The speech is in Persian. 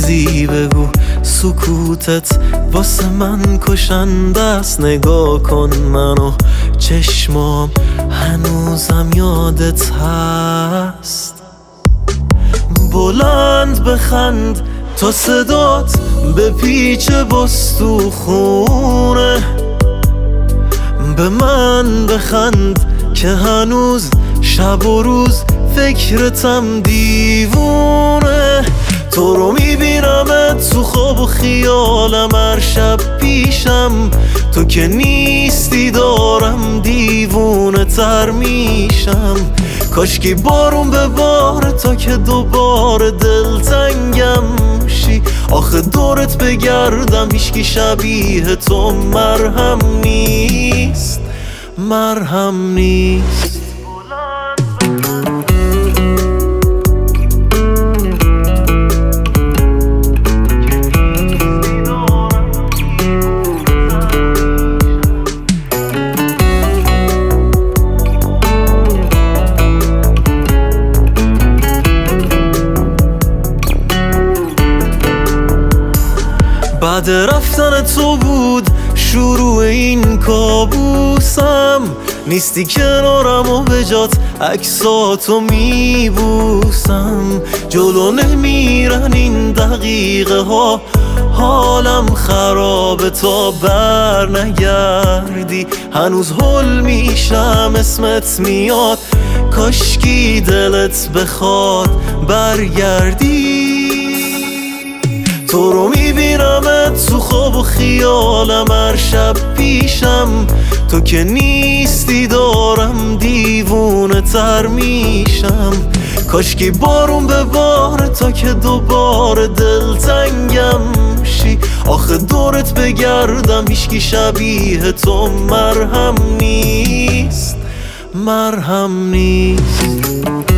چیزی بگو، سکوتت واسه من کشنده است. نگاه کن منو، چشمام هنوزم یادت هست. بلند بخند تا صدات به پیچ بستوخونه، به من بخند که هنوز شب و روز فکرتم دیوونه. تو رو میبینمت تو خواب و خیالم، هر شب پیشم تو که نیستی دارم دیوونه تر میشم. کاشکی بارون به بار تا که دوباره دلتنگم شی. آخه دورت بگردم هیچکی شبیه تو مرهم نیست، مرهم نیست. بعد رفتن تو بود شروع این کابوسم، نیستی کنارم و به جات عکساتو میبوسم. جلو نمیرن این دقیقه ها، حالم خرابه تا بر نگردی. هنوز هول میشم اسمت میاد، کاشکی دلت بخواد برگردی. تو رو میبینمت تو خواب و خیالم، هر شب پیشم تو که نیستی دارم دیوونه تر میشم. کاشکی بارون به بار تا که دوباره دلتنگم شی. آخه دورت بگردم هیچکی شبیه تو مرهم نیست، مرهم نیست.